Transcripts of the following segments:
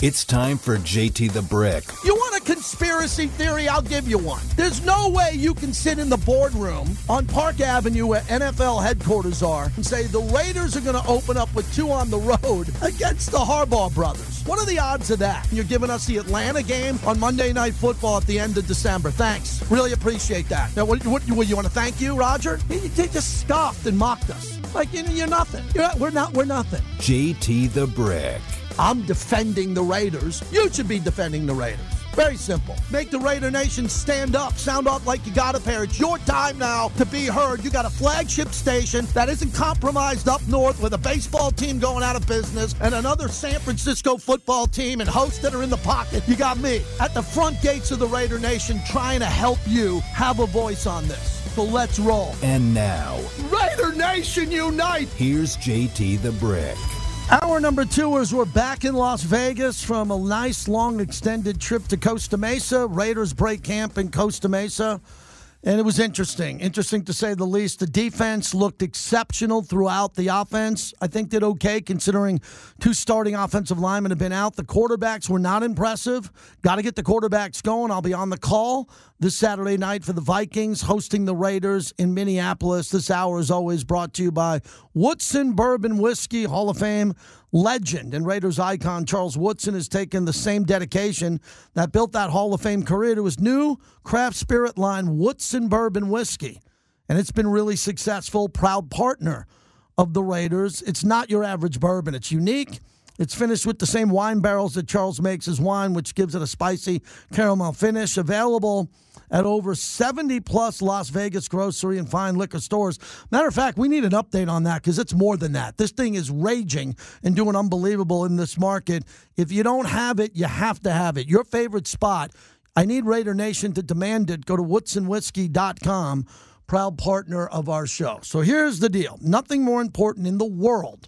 It's time for JT the Brick. You want a conspiracy theory? I'll give you one. There's no way you can sit in the boardroom on Park Avenue where NFL headquarters are and say the Raiders are going to open up with 2 on the road against the Harbaugh brothers. What are the odds of that? You're giving us the Atlanta game on Monday Night Football at the end of December. Thanks. Really appreciate that. Now, what you want to thank you, Roger? You just scoffed and mocked us. Like, you're nothing. We're nothing. JT the Brick. I'm defending the Raiders. You should be defending the Raiders. Very simple. Make the Raider Nation stand up. Sound off like you got a pair. It's your time now to be heard. You got a flagship station that isn't compromised up north with a baseball team going out of business and another San Francisco football team and hosts that are in the pocket. You got me at the front gates of the Raider Nation trying to help you have a voice on this. So let's roll. And now, Raider Nation unite! Here's JT the Brick. Hour number 2 is we're back in Las Vegas from a nice, long, extended trip to Costa Mesa. Raiders break camp in Costa Mesa. And it was interesting to say the least. The defense looked exceptional throughout. The offense, I think, did okay considering 2 starting offensive linemen have been out. The quarterbacks were not impressive. Got to get the quarterbacks going. I'll be on the call this Saturday night for the Vikings hosting the Raiders in Minneapolis. This hour is always brought to you by Woodson Bourbon Whiskey, Hall of Fame legend and Raiders icon Charles Woodson has taken the same dedication that built that Hall of Fame career to his new craft spirit line, Woodson Bourbon Whiskey. And it's been really successful, proud partner of the Raiders. It's not your average bourbon. It's unique. It's finished with the same wine barrels that Charles makes his wine, which gives it a spicy caramel finish. Available at over 70-plus Las Vegas grocery and fine liquor stores. Matter of fact, we need an update on that because it's more than that. This thing is raging and doing unbelievable in this market. If you don't have it, you have to have it. Your favorite spot, I need Raider Nation to demand it. Go to woodsonwhiskey.com, proud partner of our show. So here's the deal. Nothing more important in the world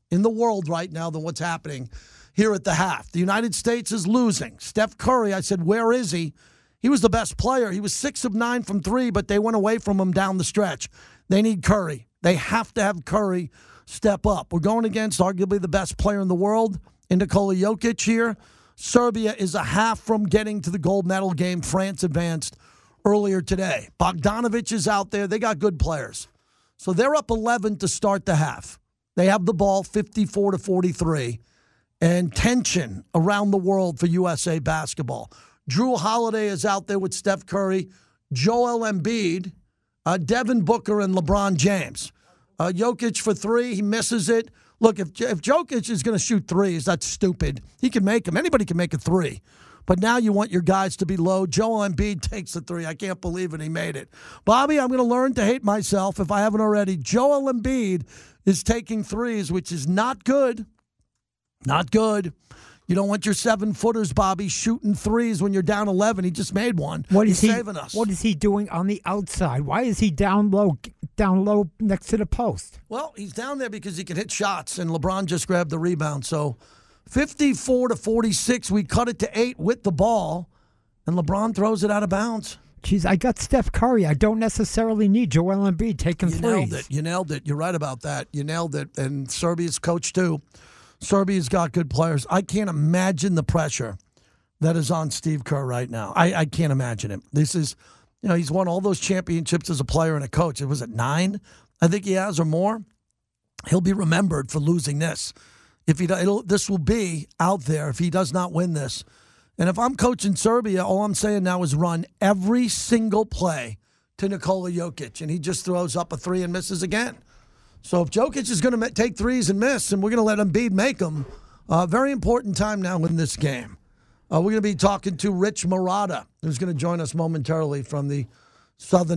right now than what's happening here at the half. The United States is losing. Steph Curry, I said, where is he? He was the best player. He was 6 of 9 from 3, but they went away from him down the stretch. They need Curry. They have to have Curry step up. We're going against arguably the best player in the world, in Nikola Jokic here. Serbia is a half from getting to the gold medal game. France advanced earlier today. Bogdanovic is out there. They got good players. So they're up 11 to start the half. They have the ball 54-43. And tension around the world for USA basketball. Drew Holiday is out there with Steph Curry, Joel Embiid, Devin Booker, and LeBron James. Jokic for 3, he misses it. Look, if Jokic is going to shoot threes, that's stupid. He can make them. Anybody can make a 3. But now you want your guys to be low. Joel Embiid takes the 3. I can't believe it. He made it. Bobby, I'm going to learn to hate myself if I haven't already. Joel Embiid is taking threes, which is not good. Not good. You don't want your 7-footers, Bobby, shooting threes when you're down 11. He just made one. He's saving us. What is he doing on the outside? Why is he down low next to the post? Well, he's down there because he can hit shots, and LeBron just grabbed the rebound. So 54-46, we cut it to 8 with the ball, and LeBron throws it out of bounds. Jeez, I got Steph Curry. I don't necessarily need Joel Embiid taking threes. You nailed it. You're right about that. You nailed it. And Serbia's coach, too. Serbia's got good players. I can't imagine the pressure that is on Steve Kerr right now. I can't imagine it. This is, he's won all those championships as a player and a coach. Was it 9? I think he has or more. He'll be remembered for losing this. This will be out there if he does not win this. And if I'm coaching Serbia, all I'm saying now is run every single play to Nikola Jokic, and he just throws up a 3 and misses again. So if Jokic is going to take threes and miss, and we're going to let Embiid make them, very important time now in this game. We're going to be talking to Rich Marotta, who's going to join us momentarily from the from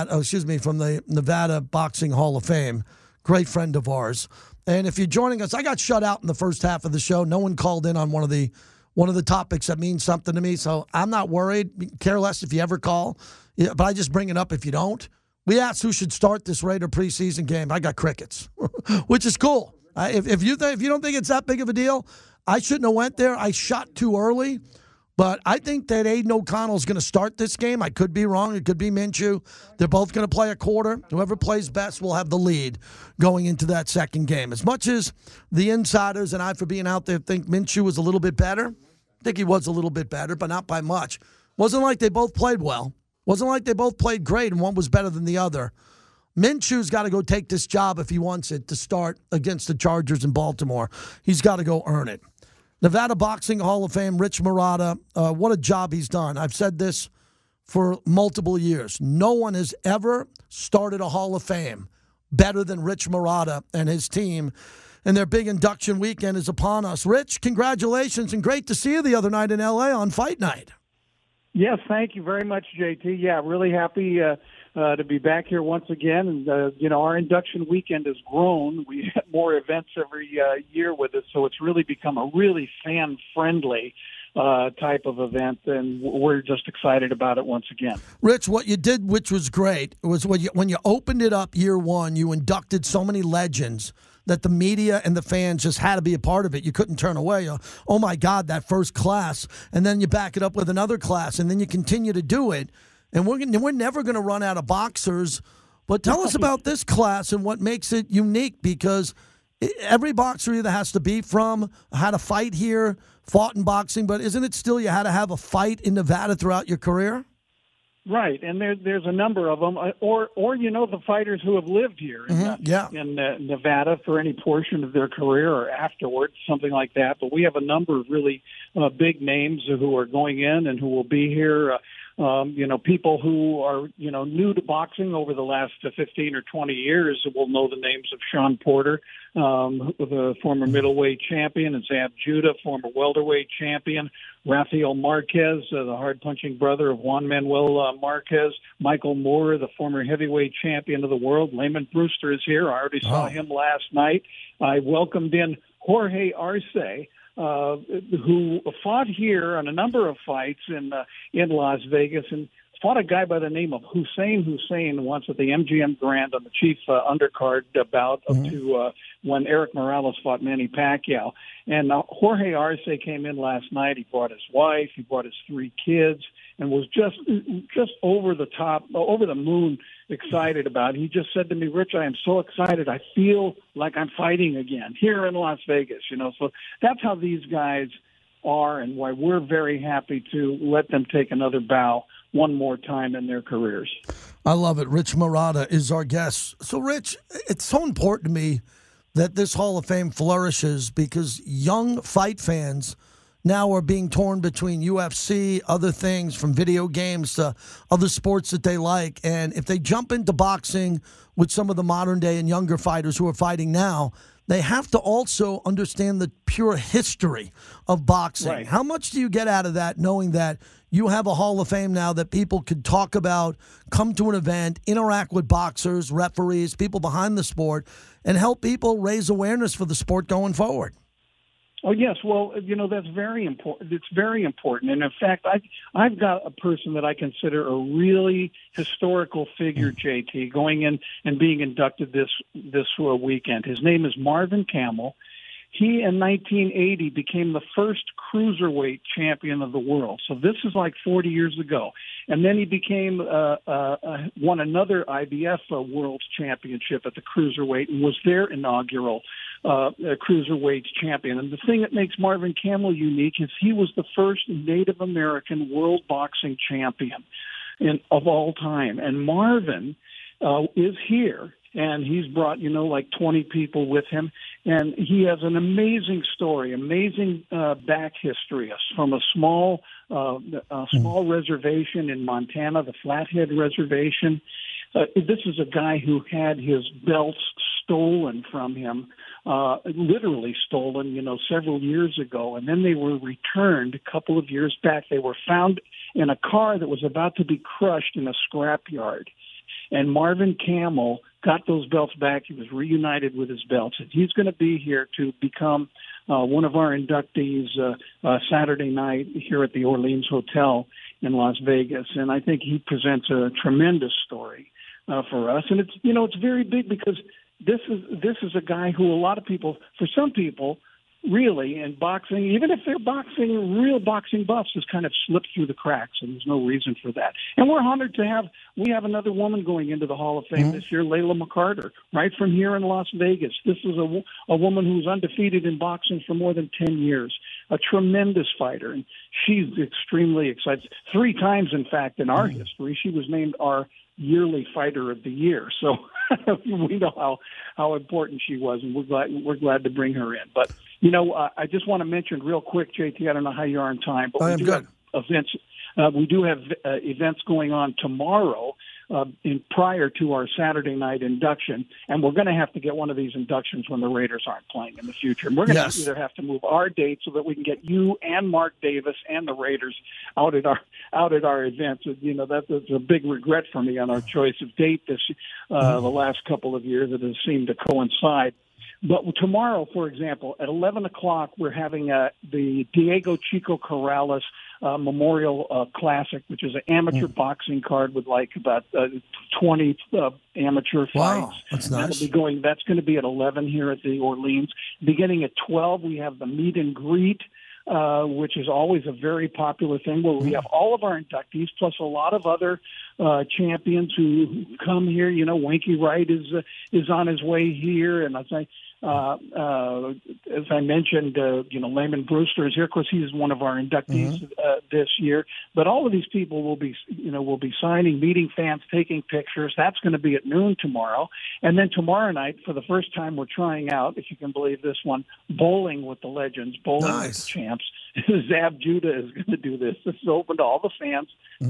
the Nevada Boxing Hall of Fame. Great friend of ours. And if you're joining us, I got shut out in the first half of the show. No one called in on one of the topics that means something to me, so I'm not worried. Care less if you ever call, but I just bring it up if you don't. We asked who should start this Raider preseason game. I got crickets, which is cool. If you don't think it's that big of a deal, I shouldn't have went there. I shot too early, but I think that Aiden O'Connell is going to start this game. I could be wrong. It could be Minshew. They're both going to play a quarter. Whoever plays best will have the lead going into that second game. As much as the insiders and I, for being out there, think Minshew was a little bit better, I think he was a little bit better, but not by much. Wasn't like they both played well. Wasn't like they both played great and one was better than the other. Minshew's got to go take this job if he wants it to start against the Chargers in Baltimore. He's got to go earn it. Nevada Boxing Hall of Fame, Rich Marotta, what a job he's done. I've said this for multiple years. No one has ever started a Hall of Fame better than Rich Marotta and his team, and their big induction weekend is upon us. Rich, congratulations, and great to see you the other night in L.A. on Fight Night. Yes, thank you very much, JT. Yeah, really happy to be back here once again. And, our induction weekend has grown. We have more events every year with it, so it's really become a really fan-friendly type of event, and we're just excited about it once again. Rich, what you did, which was great, was when you opened it up year one, you inducted so many legends that the media and the fans just had to be a part of it. You couldn't turn away. Oh, my God, that first class. And then you back it up with another class, and then you continue to do it. And we're never going to run out of boxers. But tell us about this class and what makes it unique, because every boxer either has to be had a fight here, fought in boxing, but isn't it still you had to have a fight in Nevada throughout your career? Right, and there's a number of them, or the fighters who have lived here in Nevada for any portion of their career or afterwards, something like that. But we have a number of really big names who are going in and who will be here. People who are, new to boxing over the last 15 or 20 years will know the names of Sean Porter, the former middleweight champion, and Zab Judah, former welterweight champion, Rafael Marquez, the hard-punching brother of Juan Manuel Marquez, Michael Moore, the former heavyweight champion of the world. Layman Brewster is here. I already saw him last night. I welcomed in Jorge Arce, who fought here on a number of fights in Las Vegas, and fought a guy by the name of Hussein once at the MGM Grand on the chief undercard bout up to when Eric Morales fought Manny Pacquiao. And Jorge Arce came in last night. He brought his wife, he brought his 3 kids, and was just over the top, over the moon excited about it. He just said to me, Rich, I am so excited. I feel like I'm fighting again here in Las Vegas. So that's how these guys are, and why we're very happy to let them take another bow one more time in their careers. I love it. Rich Marotta is our guest. So, Rich, it's so important to me that this Hall of Fame flourishes, because young fight fans now are being torn between UFC, other things, from video games to other sports that they like. And if they jump into boxing with some of the modern day and younger fighters who are fighting now, they have to also understand the pure history of boxing. Right. How much do you get out of that, knowing that you have a Hall of Fame now that people could talk about, come to an event, interact with boxers, referees, people behind the sport, and help people raise awareness for the sport going forward? Oh, yes. Well, that's very important. It's very important. And in fact, I've got a person that I consider a really historical figure, JT, going in and being inducted this weekend. His name is Marvin Kamel. He, in 1980, became the first cruiserweight champion of the world. So this is like 40 years ago. And then he became won another IBF World Championship at the cruiserweight and was their inaugural cruiserweight champion. And the thing that makes Marvin Kamel unique is he was the first Native American world boxing champion of all time. And Marvin is here. And he's brought, like 20 people with him. And he has an amazing story, amazing back history from a small reservation in Montana, the Flathead Reservation. This is a guy who had his belts stolen from him, literally stolen, several years ago. And then they were returned a couple of years back. They were found in a car that was about to be crushed in a scrapyard. And Marvin Kamel got those belts back. He was reunited with his belts. And he's going to be here to become one of our inductees Saturday night here at the Orleans Hotel in Las Vegas. And I think he presents a tremendous story for us. And it's very big, because this is a guy who a lot of people, for some people, really, in boxing, even if they're real boxing buffs, has kind of slipped through the cracks, and there's no reason for that. And we're honored to have another woman going into the Hall of Fame this year, Layla McCarter, right from here in Las Vegas. This is a woman who's undefeated in boxing for more than 10 years. a tremendous fighter, and she's extremely excited. 3 times, in fact, in our history, she was named our yearly fighter of the year. So we know how important she was, and we're glad to bring her in. But I just want to mention real quick, JT. I don't know how you are on time, but we do have events. We do have events going on tomorrow prior to our Saturday night induction, and we're going to have to get one of these inductions when the Raiders aren't playing in the future. And we're going to either have to move our date so that we can get you and Mark Davis and the Raiders out at our events. That's a big regret for me on our choice of date the last couple of years. It has seemed to coincide. But tomorrow, for example, at 11 o'clock, we're having the Diego Chico Corrales Memorial Classic, which is an amateur boxing card with about 20 amateur fights. Wow, that's nice. That's going to be at 11 here at the Orleans. Beginning at 12, we have the meet and greet, which is always a very popular thing, where we have all of our inductees plus a lot of other champions who come here. Winky Wright is on his way here, and as I mentioned, Layman Brewster is here. Of course, he's one of our inductees this year. But all of these people will be signing, meeting fans, taking pictures. That's going to be at noon tomorrow. And then tomorrow night, for the first time, we're trying out, if you can believe this one, bowling with the legends, bowling with the champs. Zab Judah is going to do this. This is open to all the fans,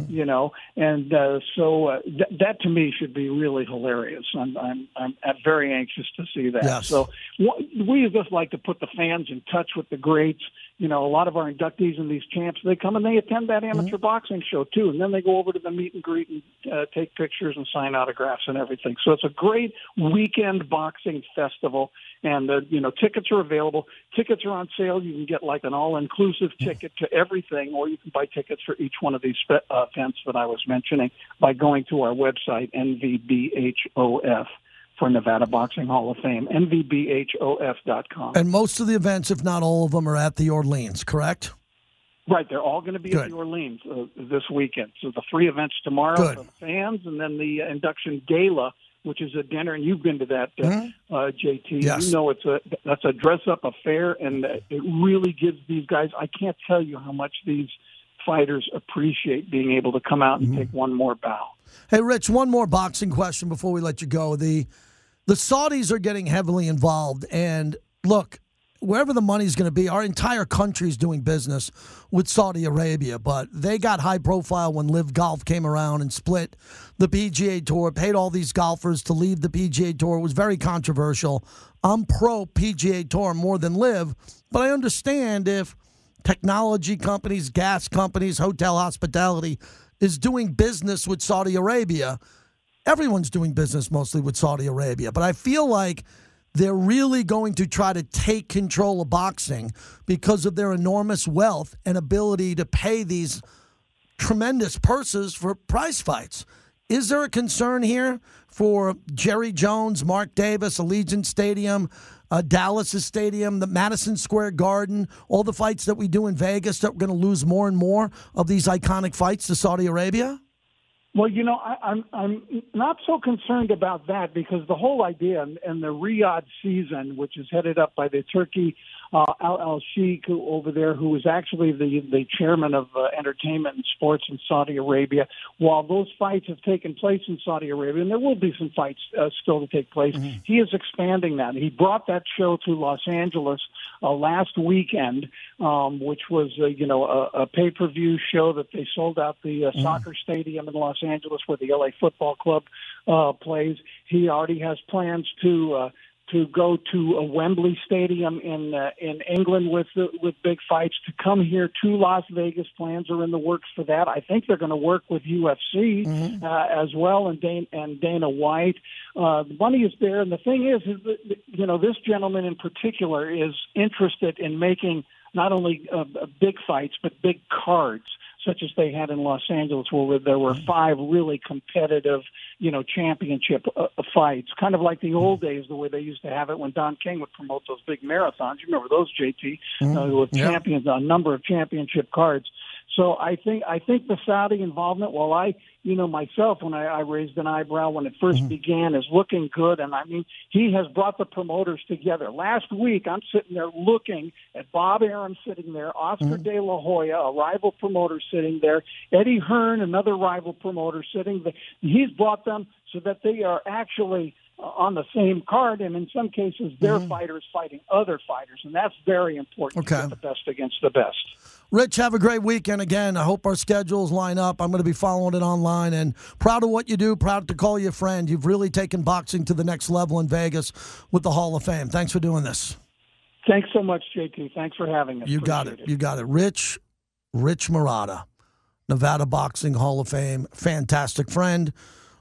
and so that to me should be really hilarious. I'm very anxious to see that. Yes. So we just like to put the fans in touch with the greats. A lot of our inductees and these champs, they come and they attend that amateur boxing show too, and then they go over to the meet and greet and take pictures and sign autographs and everything. So it's a great weekend boxing festival, and tickets are available. Tickets are on sale. You can get like an all-inclusive ticket to everything, or you can buy tickets for each one of these events that I was mentioning by going to our website, NVBHOF. For Nevada Boxing Hall of Fame, NVBHOF.com. And most of the events, if not all of them, are at the Orleans, correct? Right. They're all going to be at the Orleans this weekend. So the 3 events tomorrow for the fans, and then the induction gala, which is a dinner, and you've been to that, JT. Yes. That's a dress-up affair, and it really gives these guys, I can't tell you how much these fighters appreciate being able to come out and take one more bow. Hey, Rich, one more boxing question before we let you go. The Saudis are getting heavily involved, and look, wherever the money's going to be, our entire country is doing business with Saudi Arabia, but they got high profile when Live Golf came around and split the PGA Tour, paid all these golfers to leave the PGA Tour. It was very controversial. I'm pro PGA Tour more than Live, but I understand if technology companies, gas companies, hotel hospitality is doing business with Saudi Arabia. Everyone's doing business mostly with Saudi Arabia, but I feel like they're really going to try to take control of boxing because of their enormous wealth and ability to pay these tremendous purses for prize fights. Is there a concern here for Jerry Jones, Mark Davis, Allegiant Stadium, Dallas' stadium, the Madison Square Garden, all the fights that we do in Vegas, that we're going to lose more and more of these iconic fights to Saudi Arabia? Well, I'm not so concerned about that, because the whole idea and the Riyadh season, which is headed up by the Turkey Al-Sheikh over there, who is actually the chairman of entertainment and sports in Saudi Arabia, while those fights have taken place in Saudi Arabia, and there will be some fights still to take place, he is expanding that. He brought that show to Los Angeles last weekend, which was a pay-per-view show that they sold out the soccer stadium in Los Angeles where the LA Football Club plays. He already has plans to go to a Wembley Stadium in England with big fights, to come here to Las Vegas. Plans are in the works for that. I think they're going to work with UFC as well, and Dana White. The money is there, and the thing is that, this gentleman in particular is interested in making not only big fights but big cards, such as they had in Los Angeles, where there were 5 really competitive, championship fights, kind of like the old days, the way they used to have it when Don King would promote those big marathons. You remember those, JT, with champions, a number of championship cards. So I think the Saudi involvement, while myself, when I raised an eyebrow when it first began, is looking good. And I mean, he has brought the promoters together. Last week, I'm sitting there looking at Bob Arum sitting there, Oscar De La Hoya, a rival promoter sitting there, Eddie Hearn, another rival promoter sitting there. He's brought them so that they are actually on the same card, and in some cases, their fighters fighting other fighters, and that's very important to get the best against the best. Rich, have a great weekend again. I hope our schedules line up. I'm going to be following it online, and proud of what you do, proud to call you a friend. You've really taken boxing to the next level in Vegas with the Hall of Fame. Thanks for doing this. Thanks so much, JT. Thanks for having us. You got it. You got it. Rich Marotta, Nevada Boxing Hall of Fame, fantastic friend.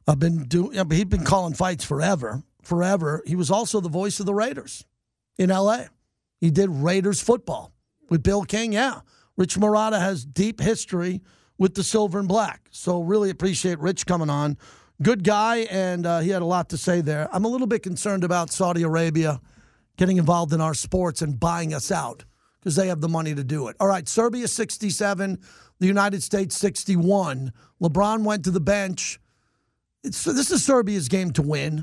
He'd been calling fights forever. He was also the voice of the Raiders in L.A. He did Raiders football with Bill King. Yeah, Rich Marotta has deep history with the Silver and Black. So really appreciate Rich coming on. Good guy, and he had a lot to say there. I'm a little bit concerned about Saudi Arabia getting involved in our sports and buying us out because they have the money to do it. All right, Serbia 67, the United States 61. LeBron went to the bench. So this is Serbia's game to win.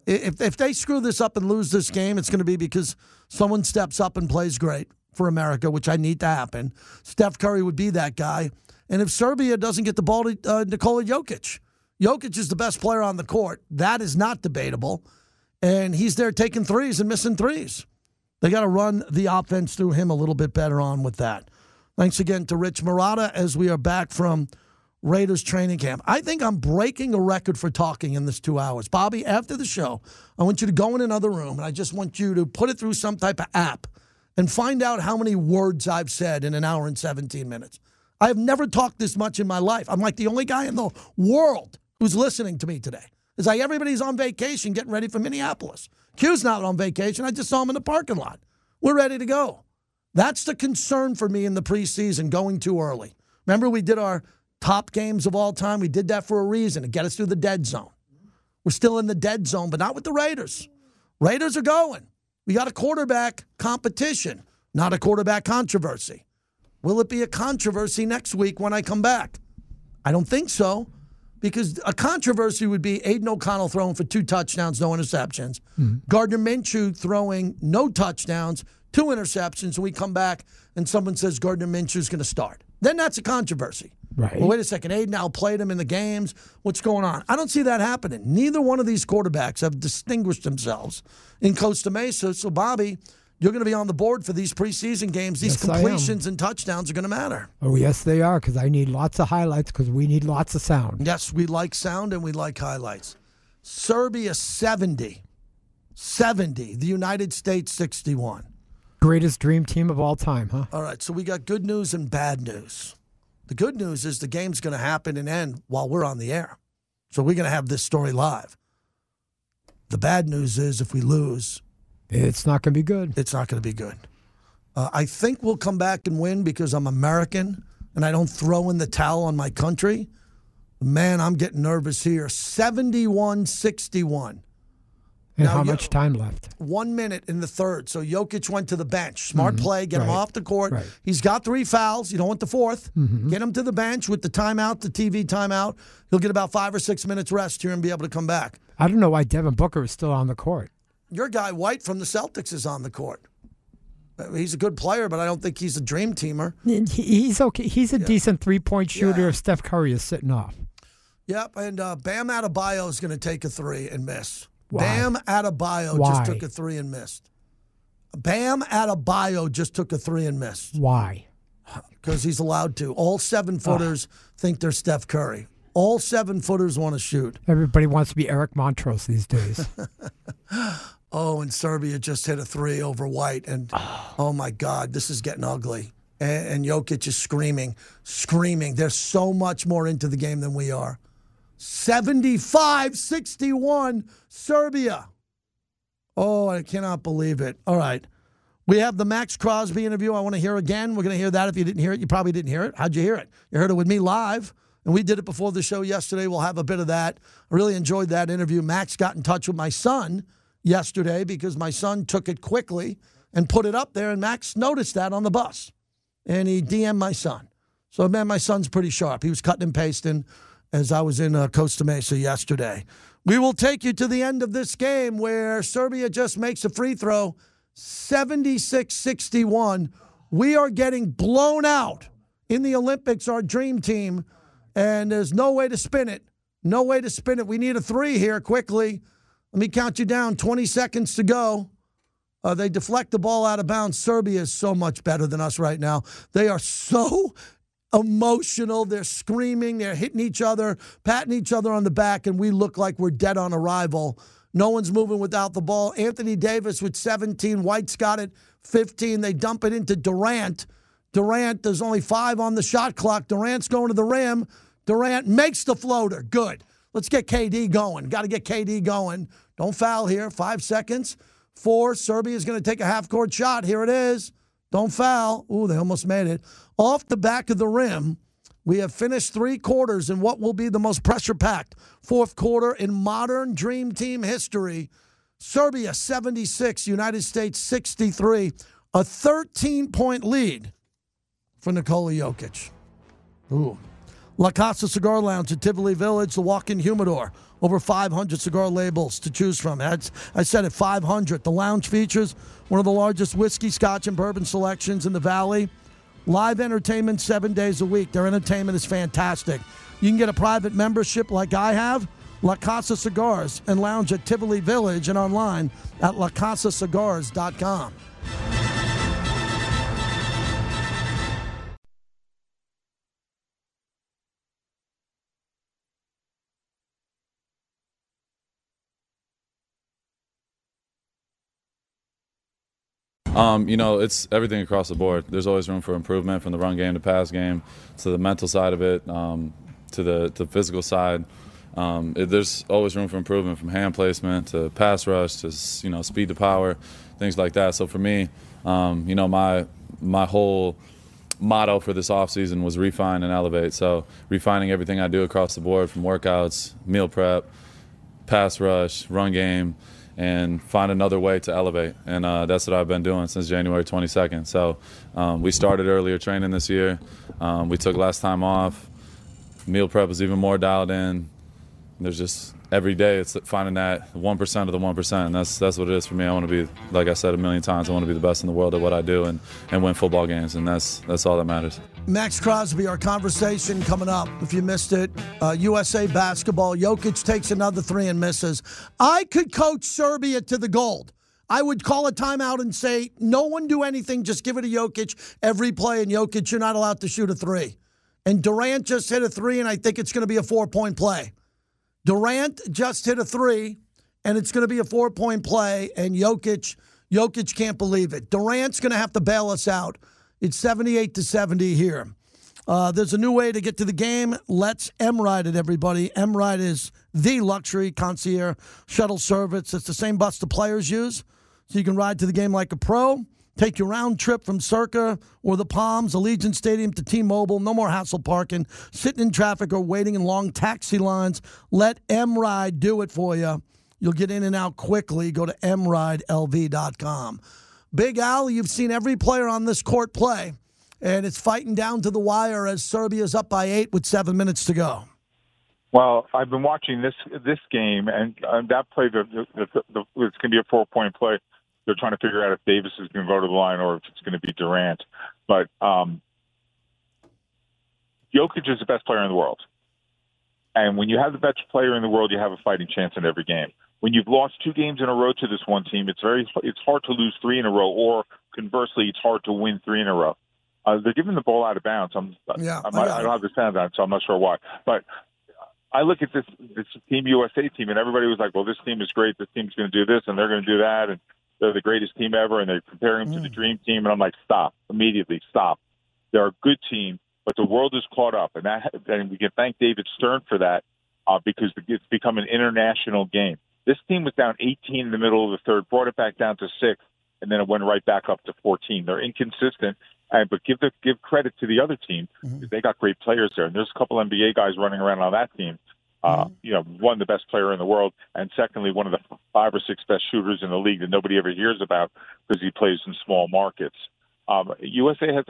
If they screw this up and lose this game, it's going to be because someone steps up and plays great for America, which I need to happen. Steph Curry would be that guy. And if Serbia doesn't get the ball to Nikola Jokic is the best player on the court. That is not debatable. And he's there taking threes and missing threes. They got to run the offense through him a little bit better on with that. Thanks again to Rich Marotta as we are back from Raiders training camp. I think I'm breaking a record for talking in this 2 hours. Bobby, after the show, I want you to go in another room, and I just want you to put it through some type of app and find out how many words I've said in an hour and 17 minutes. I have never talked this much in my life. I'm like the only guy in the world who's listening to me today. It's like everybody's on vacation getting ready for Minneapolis. Q's not on vacation. I just saw him in the parking lot. We're ready to go. That's the concern for me in the preseason, going too early. Remember we did our top games of all time. We did that for a reason, to get us through the dead zone. We're still in the dead zone, but not with the Raiders. Raiders are going. We got a quarterback competition, not a quarterback controversy. Will it be a controversy next week when I come back? I don't think so, because a controversy would be Aiden O'Connell throwing for 2 touchdowns, no interceptions. Gardner Minshew throwing no touchdowns, 2 interceptions, and we come back and someone says Gardner Minshew's going to start. Then that's a controversy. Right. Well, wait a second. Aiden outplayed him in the games. What's going on? I don't see that happening. Neither one of these quarterbacks have distinguished themselves in Costa Mesa. So, Bobby, you're going to be on the board for these preseason games. These completions and touchdowns are going to matter. Oh, yes, they are, because I need lots of highlights because we need lots of sound. Yes, we like sound and we like highlights. Serbia 70. 70. The United States 61. Greatest dream team of all time, huh? All right, so we got good news and bad news. The good news is the game's going to happen and end while we're on the air. So we're going to have this story live. The bad news is if we lose, it's not going to be good. It's not going to be good. I think we'll come back and win because I'm American and I don't throw in the towel on my country. Man, I'm getting nervous here. 71-61. And how much time left? 1 minute in the third. So Jokic went to the bench. Smart play. Get him off the court. Right. He's got 3 fouls. You don't want the 4th. Get him to the bench with the timeout, the TV timeout. He'll get about 5 or 6 minutes rest here and be able to come back. I don't know why Devin Booker is still on the court. Your guy White from the Celtics is on the court. He's a good player, but I don't think he's a dream teamer. He's okay. He's a decent 3-point shooter if Steph Curry is sitting off. Yep, and Bam Adebayo is going to take a 3 and miss. Why? Bam Adebayo just took a 3 and missed. Bam Adebayo just took a 3 and missed. Why? Because he's allowed to. All 7-footers think they're Steph Curry. All 7-footers want to shoot. Everybody wants to be Eric Montrose these days. Oh, and Serbia just hit a 3 over White. And, oh my God, this is getting ugly. And Jokic is screaming. They're so much more into the game than we are. 75-61, Serbia. Oh, I cannot believe it. All right. We have the Max Crosby interview I want to hear again. We're going to hear that. If you didn't hear it, you probably didn't hear it. How'd you hear it? You heard it with me live, and we did it before the show yesterday. We'll have a bit of that. I really enjoyed that interview. Max got in touch with my son yesterday because my son took it quickly and put it up there, and Max noticed that on the bus, and he DM'd my son. So, man, my son's pretty sharp. He was cutting and pasting as I was in Costa Mesa yesterday. We will take you to the end of this game where Serbia just makes a free throw, 76-61. We are getting blown out in the Olympics, our dream team, and there's no way to spin it. No way to spin it. We need a three here quickly. Let me count you down. 20 seconds to go. They deflect the ball out of bounds. Serbia is so much better than us right now. They are so emotional. They're screaming. They're hitting each other, patting each other on the back, and we look like we're dead on arrival. No one's moving without the ball. Anthony Davis with 17. White's got it, 15. They dump it into Durant. Durant, there's only 5 on the shot clock. Durant's going to the rim. Durant makes the floater. Good. Let's get KD going. Got to get KD going. Don't foul here. 5 seconds. 4. Serbia's going to take a half-court shot. Here it is. Don't foul. Ooh, they almost made it. Off the back of the rim, we have finished 3 quarters in what will be the most pressure-packed fourth quarter in modern Dream Team history. Serbia 76, United States 63. A 13-point lead for Nikola Jokic. Ooh. La Casa Cigar Lounge at Tivoli Village, the walk-in humidor. Over 500 cigar labels to choose from. I said it, 500. The lounge features one of the largest whiskey, scotch, and bourbon selections in the Valley. Live entertainment 7 days a week. Their entertainment is fantastic. You can get a private membership like I have. La Casa Cigars and lounge at Tivoli Village and online at lacasacigars.com. It's everything across the board. There's always room for improvement, from the run game to pass game to the mental side of it, to the physical side. There's always room for improvement, from hand placement to pass rush to speed to power, things like that. So for me, my whole motto for this offseason was refine and elevate. So refining everything I do across the board, from workouts, meal prep, pass rush, run game, and find another way to elevate. And that's what I've been doing since January 22nd. So we started earlier training this year. We took less time off. Meal prep was even more dialed in. There's just every day it's finding that 1% of the 1%. And that's what it is for me. I want to be, like I said a million times, I want to be the best in the world at what I do and win football games. And that's all that matters. Max Crosby, our conversation coming up. If you missed it, USA basketball. Jokic takes another 3 and misses. I could coach Serbia to the gold. I would call a timeout and say, no one do anything, just give it to Jokic every play, and Jokic, you're not allowed to shoot a 3. And Durant just hit a 3, and I think it's going to be a 4-point play. Durant just hit a 3, and it's going to be a 4-point play, and Jokic can't believe it. Durant's going to have to bail us out. It's 78-70 here. There's a new way to get to the game. Let's M-Ride it, everybody. M-Ride is the luxury concierge shuttle service. It's the same bus the players use, so you can ride to the game like a pro. Take your round trip from Circa or the Palms, Allegiant Stadium to T-Mobile. No more hassle parking, sitting in traffic, or waiting in long taxi lines. Let M-Ride do it for you. You'll get in and out quickly. Go to mridelv.com. Big Al, you've seen every player on this court play, and it's fighting down to the wire as Serbia's up by 8 with 7 minutes to go. Well, I've been watching this game, and that play, it's going to be a 4-point play. They're trying to figure out if Davis is going to go to the line or if it's going to be Durant. But Jokic is the best player in the world. And when you have the best player in the world, you have a fighting chance in every game. When you've lost 2 games in a row to this one team, it's hard to lose 3 in a row, or conversely, it's hard to win 3 in a row. They're giving the ball out of bounds. I don't have the sound on, so I'm not sure why. But I look at this Team USA team, and everybody was like, well, this team is great. This team's going to do this, and they're going to do that, and they're the greatest team ever, and they're comparing them to the dream team. And I'm like, stop. Immediately, stop. They're a good team, but the world is caught up. And we can thank David Stern for that because it's become an international game. This team was down 18 in the middle of the third, brought it back down to 6, and then it went right back up to 14. They're inconsistent, but give credit to the other team. They got great players there. And there's a couple NBA guys running around on that team. One, the best player in the world, and secondly, one of the 5 or 6 best shooters in the league that nobody ever hears about because he plays in small markets. USA has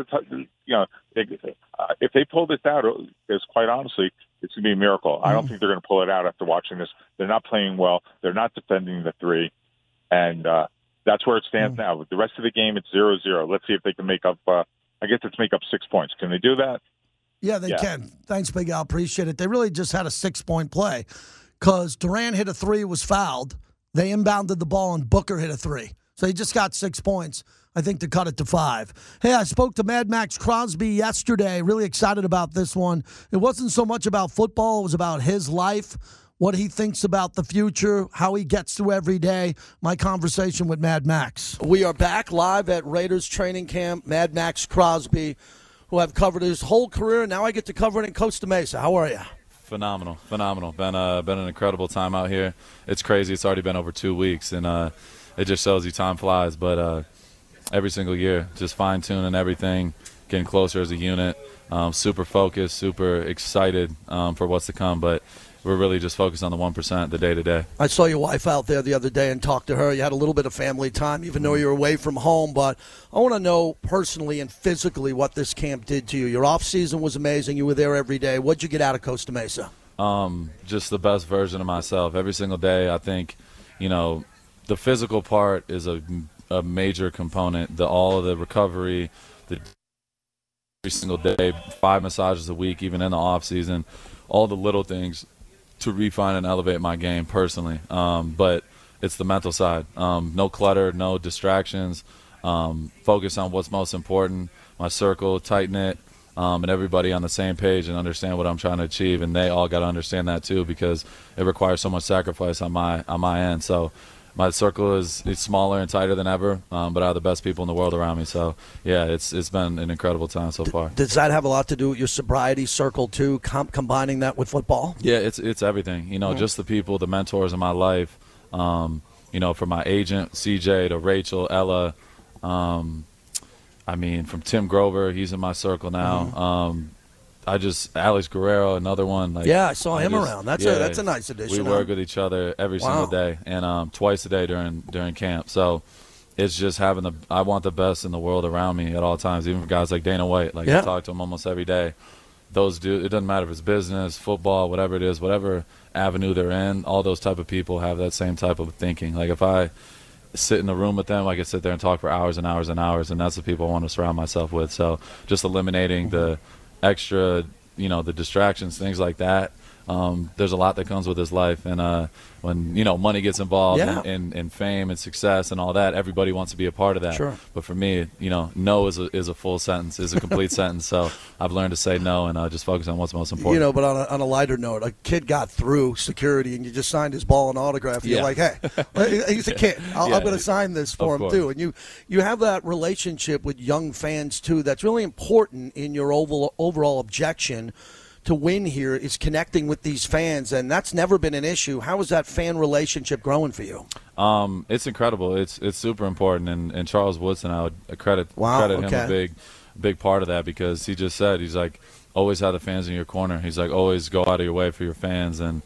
if they pull this out, it's quite honestly, it's going to be a miracle. I don't think they're going to pull it out after watching this. They're not playing well. They're not defending the three, and that's where it stands now. With the rest of the game, it's 0-0. Let's see if they can make up. I guess it's make up 6 points. Can they do that? Yeah, they can. Thanks, Big Al. Appreciate it. They really just had a 6-point play because Durant hit a three, was fouled. They inbounded the ball, and Booker hit a three. So he just got 6 points, I think, to cut it to 5. Hey, I spoke to Mad Max Crosby yesterday. Really excited about this one. It wasn't so much about football. It was about his life, what he thinks about the future, how he gets through every day. My conversation with Mad Max. We are back live at Raiders training camp. Mad Max Crosby, who I've covered his whole career. Now I get to cover it in Costa Mesa. How are you? Phenomenal. Been an incredible time out here. It's crazy. It's already been over 2 weeks, and it just shows you time flies. But every single year, just fine-tuning everything, getting closer as a unit, super focused, super excited for what's to come. But we're really just focused on the 1%, the day-to-day. I saw your wife out there the other day and talked to her. You had a little bit of family time, even though you're away from home. But I want to know personally and physically what this camp did to you. Your off-season was amazing. You were there every day. What'd you get out of Costa Mesa? Just the best version of myself. Every single day, I think, the physical part is a major component. All of the recovery, every single day, 5 massages a week, even in the off-season, all the little things to refine and elevate my game personally. But it's the mental side. No clutter, no distractions. Focus on what's most important. My circle, tight-knit, and everybody on the same page and understand what I'm trying to achieve. And they all got to understand that too, because it requires so much sacrifice on my end. So my circle is smaller and tighter than ever, but I have the best people in the world around me. So, yeah, it's been an incredible time so far. Does that have a lot to do with your sobriety circle, too, combining that with football? Yeah, it's everything. Just the people, the mentors in my life, from my agent, CJ, to Rachel, Ella, from Tim Grover, he's in my circle now. Alex Guerrero, another one. I saw him around. That's a nice addition. We work with each other every single day, and twice a day during camp. So it's just I want the best in the world around me at all times. Even for guys like Dana White, I talk to him almost every day. Those dudes, it doesn't matter if it's business, football, whatever it is, whatever avenue they're in. All those type of people have that same type of thinking. Like if I sit in a room with them, I could sit there and talk for hours and hours and hours, and that's the people I want to surround myself with. So just eliminating the extra, the distractions, things like that. There's a lot that comes with this life, and when money gets involved and fame and success and all that, everybody wants to be a part of that. Sure. But for me, no is a full sentence, is a complete sentence. So I've learned to say no and just focus on what's most important. But on a lighter note, a kid got through security and you just signed his ball and autograph. And you're like, hey, he's a kid. I'm going to sign this for him too. And you have that relationship with young fans too. That's really important in your overall objection to win here, is connecting with these fans, and that's never been an issue. How is that fan relationship growing for you? It's incredible. It's super important, and Charles Woodson, I would credit him a big part of that, because he just said, he's like, always have the fans in your corner. He's like, always go out of your way for your fans, and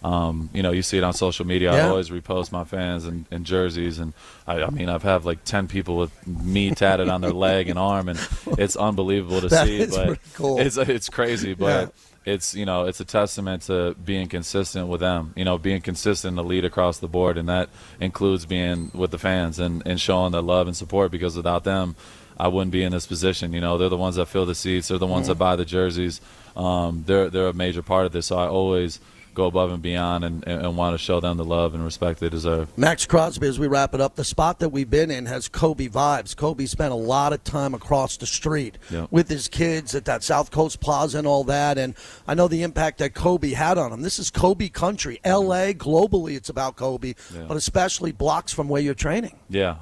you see it on social media. I always repost my fans and jerseys, and I've had like 10 people with me tatted on their leg and arm, and it's unbelievable to see. But pretty cool. It's crazy, but it's it's a testament to being consistent with them. Being consistent in the lead across the board, and that includes being with the fans and showing their love and support, because without them, I wouldn't be in this position. They're the ones that fill the seats. They're the ones that buy the jerseys. They're a major part of this. So I always go above and beyond and want to show them the love and respect they deserve. Max Crosby, as we wrap it up, the spot that we've been in has Kobe vibes. Kobe spent a lot of time across the street with his kids at that South Coast Plaza and all that, and I know the impact that Kobe had on him. This is Kobe country. L.A., globally, it's about Kobe, but especially blocks from where you're training. Yeah,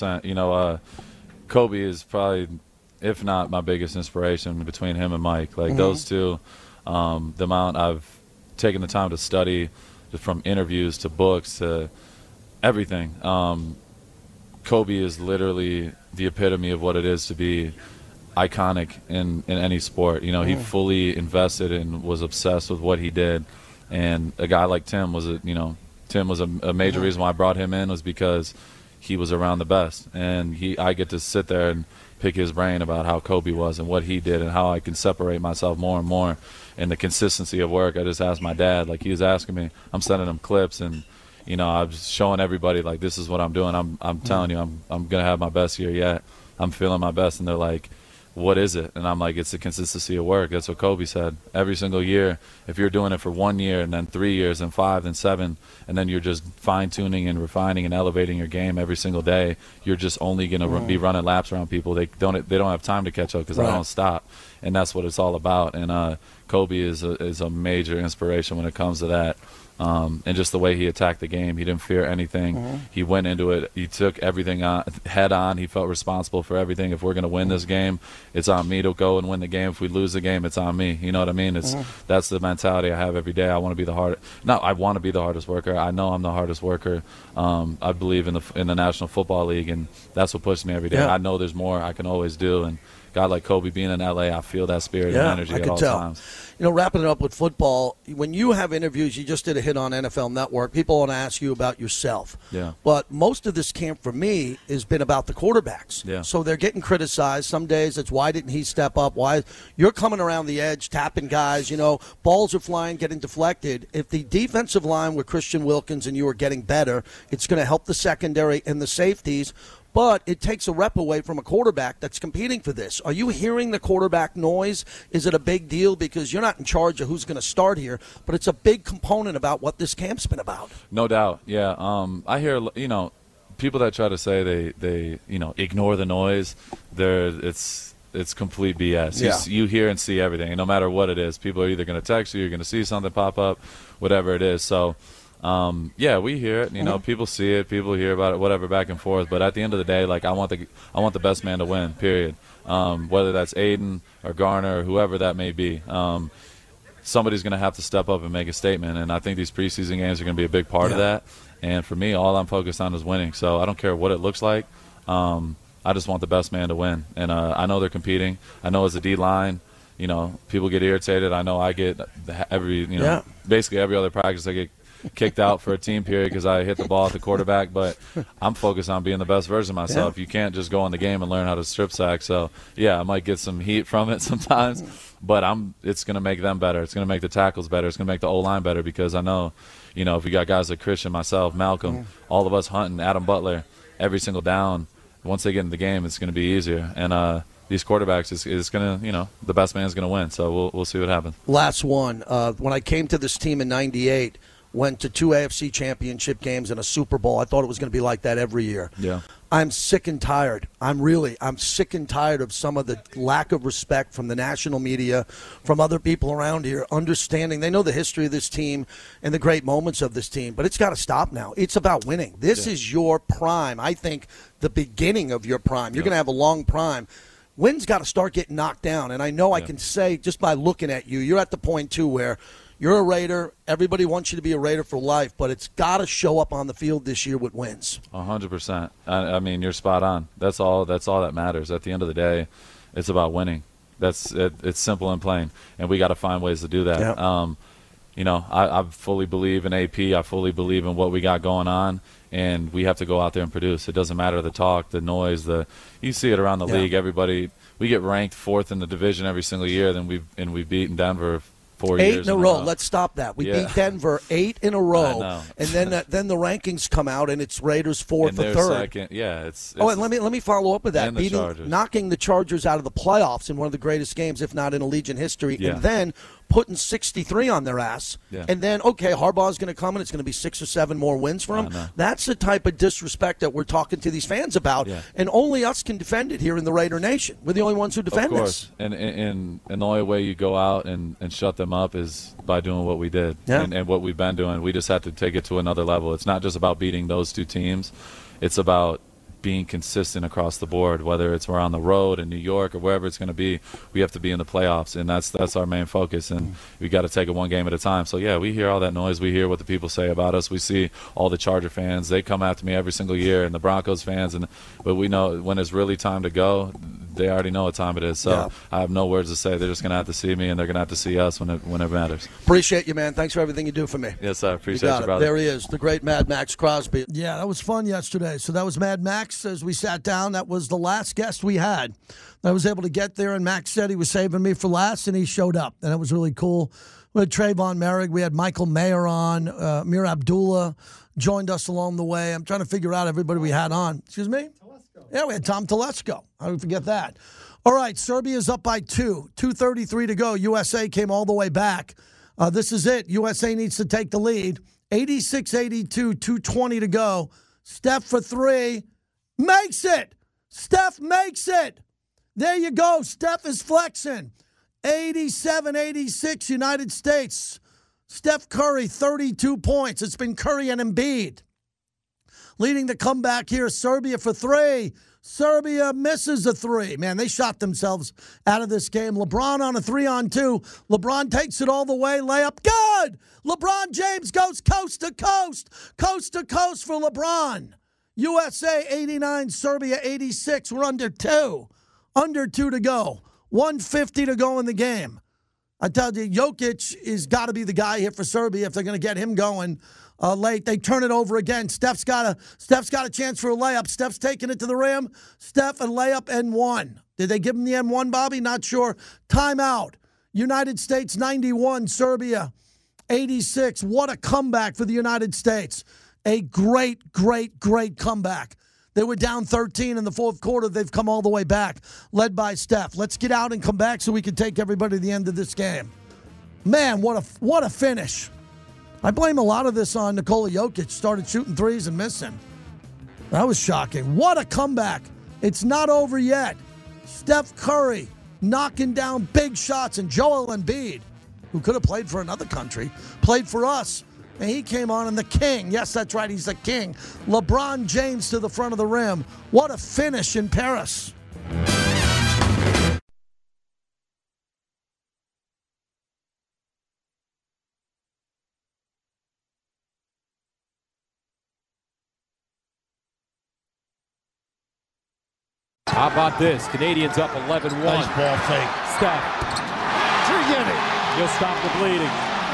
100%. Kobe is probably, if not my biggest inspiration, between him and Mike. Like those two, the amount I've taking the time to study, just from interviews to books to everything. Kobe is literally the epitome of what it is to be iconic in any sport. He fully invested and was obsessed with what he did. And a guy like Tim was a major reason why I brought him in, was because he was around the best. And I get to sit there and pick his brain about how Kobe was and what he did and how I can separate myself more and more and the consistency of work. I just asked my dad, like he was asking me, I'm sending him clips and, you know, I'm just showing everybody like this is what I'm doing. I'm telling you, I'm going to have my best year yet. I'm feeling my best. And they're like, what is it? And I'm like, it's the consistency of work. That's what Kobe said. Every single year, if you're doing it for 1 year and then 3 years and 5 and 7, and then you're just fine-tuning and refining and elevating your game every single day, you're just only going to be running laps around people. They don't have time to catch up because I don't stop. And that's what it's all about. And Kobe is a major inspiration when it comes to that. And just the way he attacked the game, he didn't fear anything. He went into it. He took everything on, head on. He felt responsible for everything. If we're going to win this game, it's on me to go and win the game. If we lose the game, it's on me. You know what I mean? That's the mentality I have every day. I want to be the hardest worker. I know I'm the hardest worker. I believe in the National Football League, and that's what pushes me every day. I know there's more I can always do, and a guy like Kobe being in L.A., I feel that spirit and energy at all times. You know, wrapping it up with football, when you have interviews, you just did a hit on NFL Network, people want to ask you about yourself. Yeah. But most of this camp for me has been about the quarterbacks. Yeah. So they're getting criticized. Some days it's why didn't he step up? Why you're coming around the edge, tapping guys, you know, balls are flying, getting deflected. If the defensive line with Christian Wilkins and you are getting better, it's going to help the secondary and the safeties. But it takes a rep away from a quarterback that's competing for this. Are you hearing the quarterback noise? Is it a big deal? Because you're not in charge of who's going to start here, but it's a big component about what this camp's been about. No doubt, yeah. I hear, you know, people that try to say they you know, ignore the noise. It's complete BS. Yeah. You hear and see everything, and no matter what it is. People are either going to text you, you're going to see something pop up, whatever it is. So. Yeah, we hear it. You know, people see it, people hear about it, whatever, back and forth. But at the end of the day, like I want the best man to win. Period. Whether that's Aiden or Garner or whoever that may be, somebody's going to have to step up and make a statement. And I think these preseason games are going to be a big part of that. And for me, all I'm focused on is winning. So I don't care what it looks like. I just want the best man to win. And I know they're competing. I know as a D-line, you know, people get irritated. I know I get basically every other practice I get kicked out for a team period because I hit the ball at the quarterback, but I'm focused on being the best version of myself. You can't just go in the game and learn how to strip sack. So, yeah, I might get some heat from it sometimes, but it's going to make them better. It's going to make the tackles better. It's going to make the O-line better because I know, you know, if we got guys like Christian, myself, Malcolm, all of us hunting, Adam Butler, every single down, once they get in the game, it's going to be easier. And these quarterbacks is going to, you know, the best man's going to win. So we'll see what happens. Last one. When I came to this team in '98, went to 2 AFC championship games and a Super Bowl. I thought it was going to be like that every year. Yeah. I'm sick and tired. I'm sick and tired of some of the lack of respect from the national media, from other people around here, understanding. They know the history of this team and the great moments of this team, but it's got to stop now. It's about winning. This is your prime. I think the beginning of your prime. You're going to have a long prime. Wins got to start getting knocked down, and I know I can say just by looking at you, you're at the point, too, where you're a Raider. Everybody wants you to be a Raider for life, but it's got to show up on the field this year with wins. 100%. I mean, you're spot on. That's all that matters. At the end of the day, it's about winning. It's simple and plain, and we got to find ways to do that. Yeah. You know, I fully believe in AP. I fully believe in what we got going on, and we have to go out there and produce. It doesn't matter the talk, the noise, you see it around the league. Everybody, we get ranked 4th in the division every single year. Then we've beaten Denver 4 years 8 in a row. Let's stop that. We beat Denver 8 in a row, and then the rankings come out, and it's Raiders 4th and for 3rd. Second. Yeah, it's and let me follow up with that. Knocking the Chargers out of the playoffs in one of the greatest games, if not in Allegiant history, and then putting 63 on their ass, and then, okay, Harbaugh's going to come and it's going to be 6 or 7 more wins for him. That's the type of disrespect that we're talking to these fans about, and only us can defend it here in the Raider Nation. We're the only ones who defend this. Of course, and the only way you go out and shut them up is by doing what we did and what we've been doing. We just had to take it to another level. It's not just about beating those 2 teams. It's about being consistent across the board, whether it's we're on the road in New York or wherever it's going to be. We have to be in the playoffs, and that's our main focus, and we got to take it one game at a time. So, yeah, we hear all that noise. We hear what the people say about us. We see all the Charger fans. They come after me every single year, and the Broncos fans. But we know when it's really time to go, they already know what time it is. So I have no words to say. They're just going to have to see me, and they're going to have to see us when it matters. Appreciate you, man. Thanks for everything you do for me. Yes, I appreciate you, brother. There he is, the great Mad Max Crosby. Yeah, that was fun yesterday. So that was Mad Max as we sat down. That was the last guest we had. I was able to get there, and Max said he was saving me for last, and he showed up. And it was really cool. We had Trayvon Merrick. We had Michael Mayer on. Amir Abdullah joined us along the way. I'm trying to figure out everybody we had on. Excuse me? Telesco. Yeah, we had Tom Telesco. How did we forget that? All right, Serbia's up by 2. 2:33 to go. USA came all the way back. This is it. USA needs to take the lead. 86-82, 2:20 to go. Steph for 3. Makes it. Steph makes it. There you go. Steph is flexing. 87-86 United States. Steph Curry, 32 points. It's been Curry and Embiid. Leading the comeback here, Serbia for 3. Serbia misses a 3. Man, they shot themselves out of this game. LeBron on a 3-on-2. LeBron takes it all the way. Layup. Good! LeBron James goes coast to coast. Coast to coast for LeBron. USA 89, Serbia 86. We're under 2. Under 2 to go. 1:50 to go in the game. I tell you, Jokic has got to be the guy here for Serbia if they're going to get him going late. They turn it over again. Steph's got a chance for a layup. Steph's taking it to the rim. Steph, a layup, N1. Did they give him the N1, Bobby? Not sure. Timeout. United States 91, Serbia 86. What a comeback for the United States. A great, great, great comeback. They were down 13 in the fourth quarter. They've come all the way back, led by Steph. Let's get out and come back so we can take everybody to the end of this game. Man, what a finish. I blame a lot of this on Nikola Jokic. Started shooting threes and missing. That was shocking. What a comeback. It's not over yet. Steph Curry knocking down big shots, and Joel Embiid, who could have played for another country, played for us. And he came on, and the king, yes, that's right, he's the king. LeBron James to the front of the rim. What a finish in Paris. How about this? Canadians up 11-1. Nice ball fake. Steph. Forget it. He'll stop the bleeding.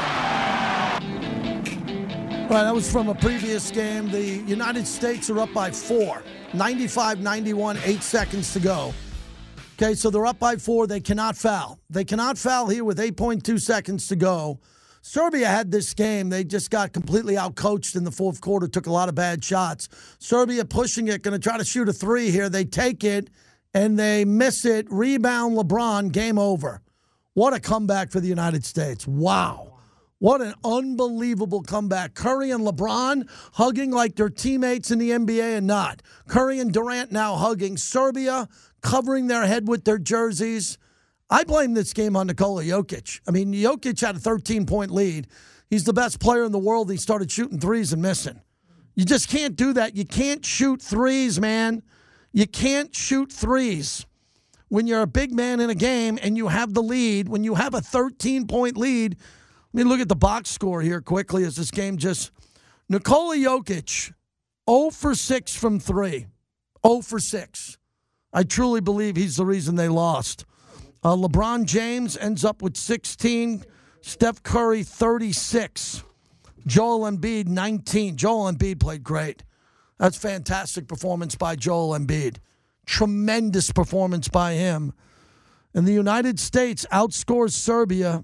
Right, that was from a previous game. The United States are up by 4. 95-91, 8 seconds to go. Okay, so they're up by 4. They cannot foul. They cannot foul here with 8.2 seconds to go. Serbia had this game. They just got completely outcoached in the fourth quarter, took a lot of bad shots. Serbia pushing it, going to try to shoot a 3 here. They take it, and they miss it. Rebound LeBron, game over. What a comeback for the United States. Wow. What an unbelievable comeback. Curry and LeBron hugging like they're teammates in the NBA and not. Curry and Durant now hugging. Serbia covering their head with their jerseys. I blame this game on Nikola Jokic. I mean, Jokic had a 13-point lead. He's the best player in the world. He started shooting threes and missing. You just can't do that. You can't shoot threes, man. You can't shoot threes. When you're a big man in a game and you have the lead, when you have a 13-point lead, let me look at the box score here quickly as this game just... Nikola Jokic, 0 for 6 from 3. 0 for 6. I truly believe he's the reason they lost. LeBron James ends up with 16. Steph Curry, 36. Joel Embiid, 19. Joel Embiid played great. That's fantastic performance by Joel Embiid. Tremendous performance by him. And the United States outscores Serbia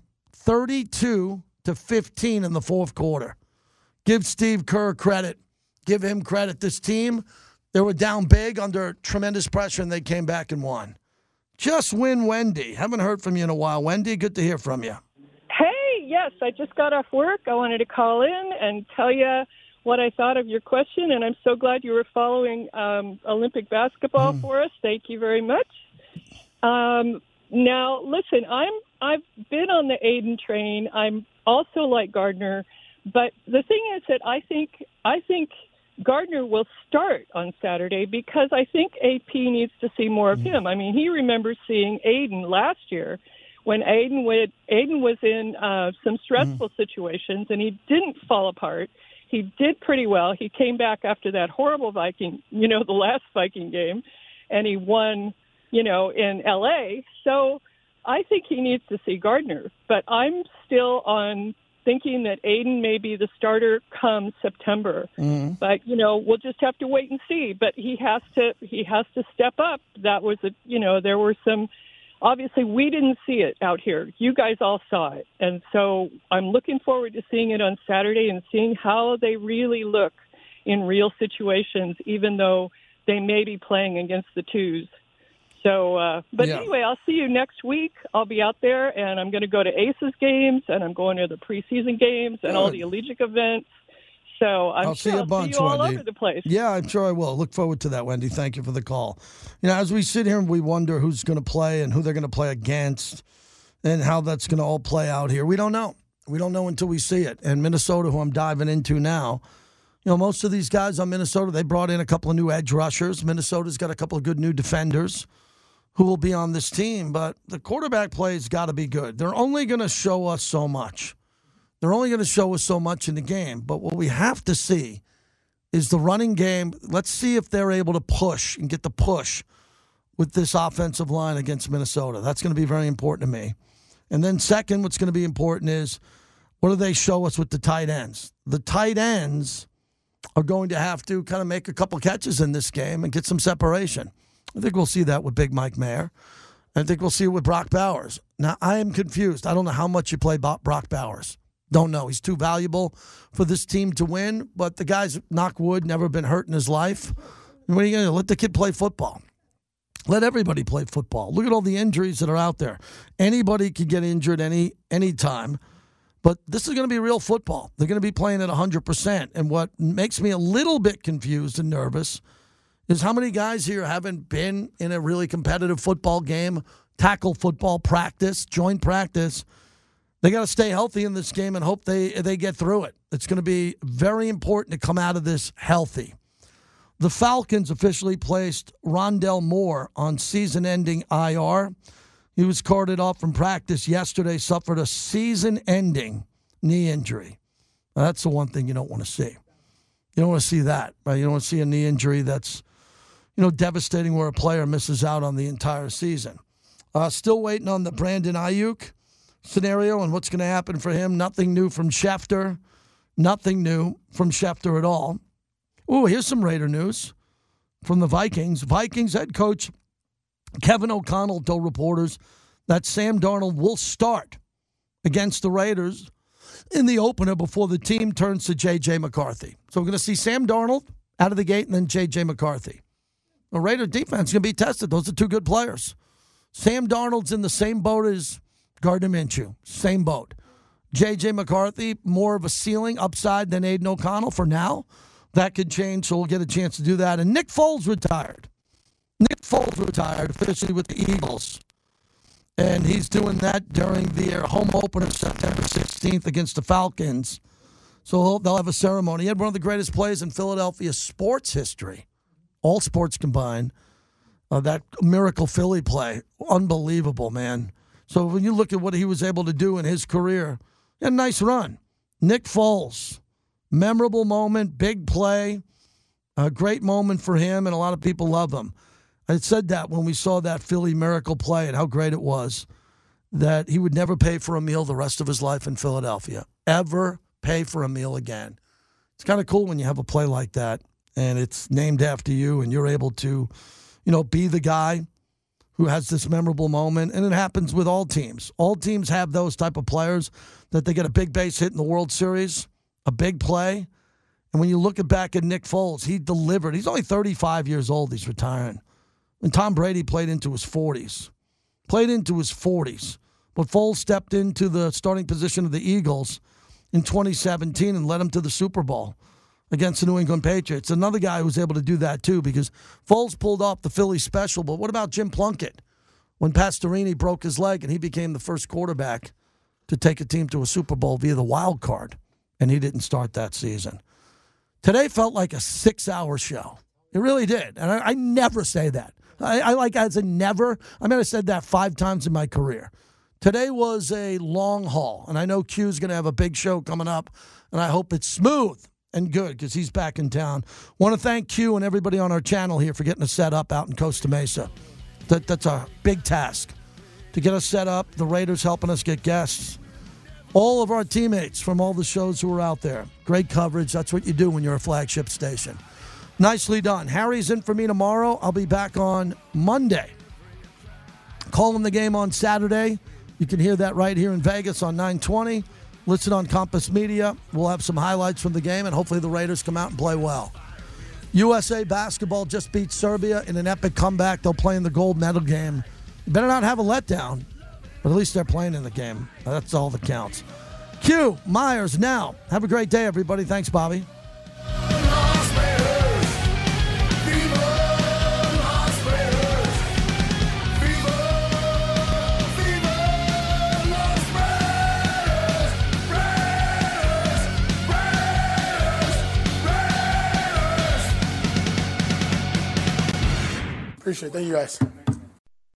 32-15 in the fourth quarter. Give Steve Kerr credit. Give him credit. This team, they were down big under tremendous pressure, and they came back and won. Just win, Wendy. Haven't heard from you in a while. Wendy, good to hear from you. Hey, yes, I just got off work. I wanted to call in and tell you what I thought of your question, and I'm so glad you were following Olympic basketball for us. Thank you very much. Now, listen, I've been on the Aiden train. I'm also like Gardner, but the thing is that I think Gardner will start on Saturday because I think AP needs to see more of him. I mean, he remembers seeing Aiden last year when Aiden was in some stressful situations, and he didn't fall apart. He did pretty well. He came back after that horrible Viking, the last Viking game, and he won in L.A. So I think he needs to see Gardner. But I'm still on thinking that Aiden may be the starter come September. Mm-hmm. But, we'll just have to wait and see. But he has to step up. That was, there were some – obviously, we didn't see it out here. You guys all saw it. And so I'm looking forward to seeing it on Saturday and seeing how they really look in real situations, even though they may be playing against the twos. So, Anyway, I'll see you next week. I'll be out there, and I'm going to go to Aces games, and I'm going to the preseason games and all the Allegiant events. So I'll see you a bunch, see you all Wendy. over the place. Yeah, I'm sure I will. Look forward to that, Wendy. Thank you for the call. As we sit here and we wonder who's going to play and who they're going to play against and how that's going to all play out here, we don't know. We don't know until we see it. And Minnesota, who I'm diving into now, most of these guys on Minnesota, they brought in a couple of new edge rushers. Minnesota's got a couple of good new defenders who will be on this team. But the quarterback play's got to be good. They're only going to show us so much. They're only going to show us so much in the game. But what we have to see is the running game. Let's see if they're able to push and get the push with this offensive line against Minnesota. That's going to be very important to me. And then second, what's going to be important is what do they show us with the tight ends? The tight ends are going to have to kind of make a couple catches in this game and get some separation. I think we'll see that with Big Mike Mayer. I think we'll see it with Brock Bowers. Now, I am confused. I don't know how much you play Brock Bowers. Don't know. He's too valuable for this team to win, but the guy's, knock wood, never been hurt in his life. And what are you going to do? Let the kid play football. Let everybody play football. Look at all the injuries that are out there. Anybody can get injured any time, but this is going to be real football. They're going to be playing at 100%, and what makes me a little bit confused and nervous is how many guys here haven't been in a really competitive football game, tackle football practice, joint practice. They got to stay healthy in this game and hope they get through it. It's going to be very important to come out of this healthy. The Falcons officially placed Rondell Moore on season-ending IR. He was carted off from practice yesterday, suffered a season-ending knee injury. Now, that's the one thing you don't want to see. You don't want to see that, right? You don't want to see a knee injury that's, devastating where a player misses out on the entire season. Still waiting on the Brandon Ayuk scenario and what's going to happen for him. Nothing new from Schefter. Nothing new from Schefter at all. Ooh, here's some Raider news from the Vikings. Vikings head coach Kevin O'Connell told reporters that Sam Darnold will start against the Raiders in the opener before the team turns to J.J. McCarthy. So we're going to see Sam Darnold out of the gate and then J.J. McCarthy. The Raider defense is going to be tested. Those are two good players. Sam Darnold's in the same boat as Gardner Minshew. Same boat. J.J. McCarthy, more of a ceiling upside than Aiden O'Connell for now. That could change, so we'll get a chance to do that. And Nick Foles retired. Nick Foles retired officially with the Eagles. And he's doing that during their home opener September 16th against the Falcons. So they'll have a ceremony. He had one of the greatest plays in Philadelphia sports history. All sports combined. That miracle Philly play. Unbelievable, man. So when you look at what he was able to do in his career, he had a nice run. Nick Foles. Memorable moment, big play, a great moment for him, and a lot of people love him. I said that when we saw that Philly miracle play and how great it was, that he would never pay for a meal the rest of his life in Philadelphia. Ever pay for a meal again. It's kind of cool when you have a play like that, and it's named after you, and you're able to, be the guy who has this memorable moment, and it happens with all teams. All teams have those type of players that they get a big base hit in the World Series, a big play. And when you look back at Nick Foles, he delivered. He's only 35 years old. He's retiring. And Tom Brady played into his 40s. But Foles stepped into the starting position of the Eagles in 2017 and led them to the Super Bowl against the New England Patriots. Another guy who was able to do that, too, because Foles pulled off the Philly special. But what about Jim Plunkett when Pastorini broke his leg and he became the first quarterback to take a team to a Super Bowl via the wild card? And he didn't start that season. Today felt like a 6-hour show. It really did. And I never say that. I never. I mean, I said that 5 times in my career. Today was a long haul. And I know Q's going to have a big show coming up. And I hope it's smooth and good because he's back in town. Want to thank Q and everybody on our channel here for getting us set up out in Costa Mesa. That's a big task to get us set up. The Raiders helping us get guests. All of our teammates from all the shows who are out there. Great coverage. That's what you do when you're a flagship station. Nicely done. Harry's in for me tomorrow. I'll be back on Monday. Calling the game on Saturday. You can hear that right here in Vegas on 920. Listen on Compass Media. We'll have some highlights from the game, and hopefully the Raiders come out and play well. USA basketball just beat Serbia in an epic comeback. They'll play in the gold medal game. You better not have a letdown, but at least they're playing in the game. That's all that counts. Q, Myers now. Have a great day, everybody. Thanks, Bobby. Appreciate it. Thank you, guys.